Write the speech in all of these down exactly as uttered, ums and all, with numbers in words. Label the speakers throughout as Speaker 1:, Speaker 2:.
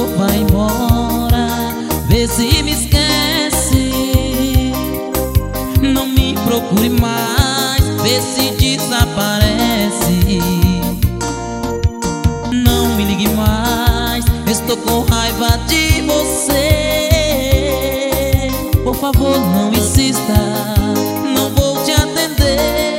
Speaker 1: favor, vai embora, vê se me esquece. Não me procure mais, vê se desaparece. Não me ligue mais, estou com raiva de você. Por favor, não insista, não vou te atender.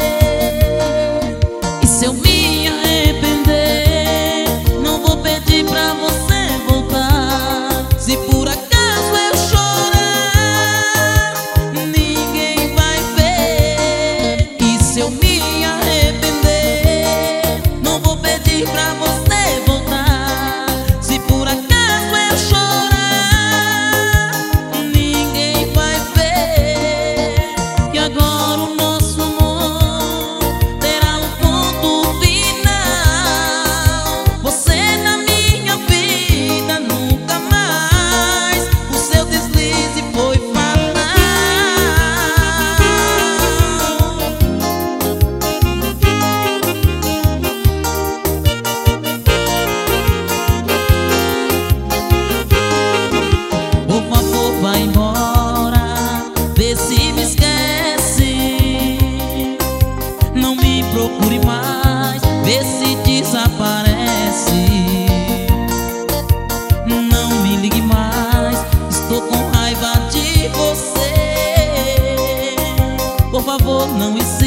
Speaker 1: E se eu me arrepender, não vou pedir pra você voltar. Se por acaso eu chorar, ninguém vai ver. E se eu me arrepender, não vou pedir pra você voltar. Se por acaso eu chorar, ninguém vai ver. E agora o nosso amor terá um ponto final. Você na minha vida nunca mais. O seu deslize foi fatal. Por favor, vai embora, vê se me esquece. Não me procure mais, vê se desaparece. Não me ligue mais, estou com raiva de você. Por favor, não insista.